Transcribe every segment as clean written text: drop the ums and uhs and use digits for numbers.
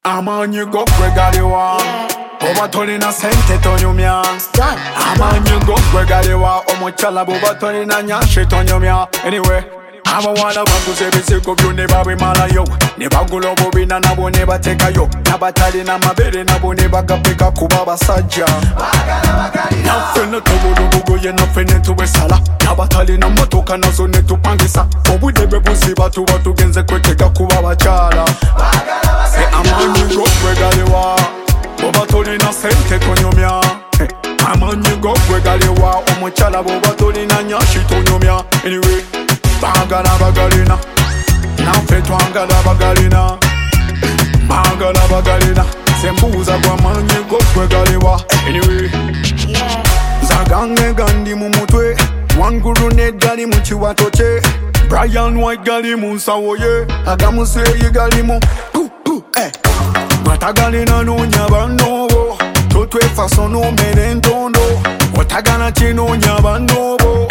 Amanyi go kwegaliwa Oba tolina sente tonyumya Amanyi go kwegaliwa Omuchala boba tolina nyashe tonyumya Anyway Abawana bakuze bisiko byo ne babimalayo ne bagula obubina nabo ne batekayo nabatalina mabere nabo ne bagapeka kuba basajja naffe tubulubugoye naffe ne tubesala nabatalina motoka nazo ne tupangisa obudde bwe buziba tuba tugenze kwetega kuba bakyala amanyi go kwegaliwa oba tolina sente tonyumya amanyi go kwegaliwa omukyala boba tolina nyashi tonyumya anyway Bagala bagalina, naffe twangala bagalina. Bagala bagalina, sembuuza kwa manyi go kwegaliwa. Anyway, Zagange gandi mu mutwe, Wanguru ne gali mu kiwato kye. Brian White gali mu nsawo ye, Agamuseyi gali mu Batagalina noonya bannobo, totwefaso n'omere entondo. Otagala kinoonya bannobo,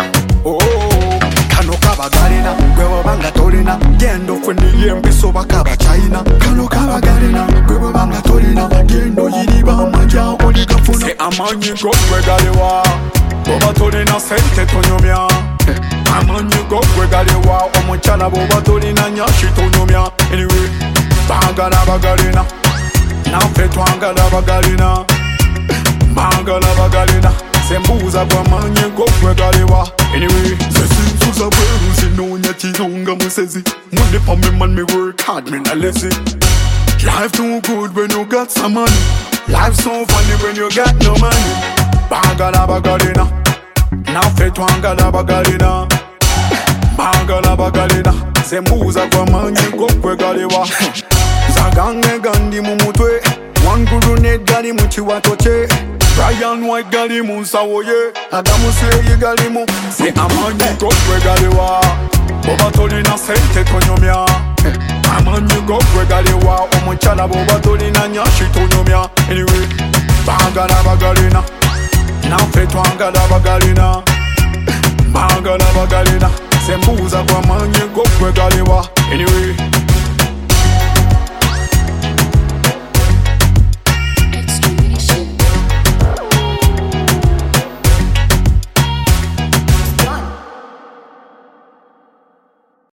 Kano kabagalina, gwe banga tolina Gendo kwenye mbiso bakaba China Kano kabagalina, gwe banga tolina Gendo yiriba maja oli kafuna Se amanyi go kwegaliwa Boba tolina sente tonyumya Amanyi go kwegaliwa Omuchala boba tolina nyashi tonyumya Anyway, bagala bagalina Naffe twangala bagalina Bagala bagalina Sembuuza kwa manyi go kwegaliwa Anyway, Suza bweru zinoonya kironga musezi Money pa me man me work hard me not lazy Life too good when you got some money Life so funny when you got no money Bagala bagalina Naffe twangala bagalina Bagala bagalina Sembuuza kwa manyi go kwegaliwa Zagange gandi mu mutwe Wanguru ne gali mu kiwato kye Brian White gali mu nsawo ye Agamuseyi gali mu Se amanyi go kwegaliwa Boba tolina sente tonyumya Amanyi go kwegaliwa Omuchala boba tolina nyashi tonyumya Anyway, bagala bagalina Naffe twangala bagalina Bagala bagalina Sembuuza kwa manyi go kwegaliwa Anyway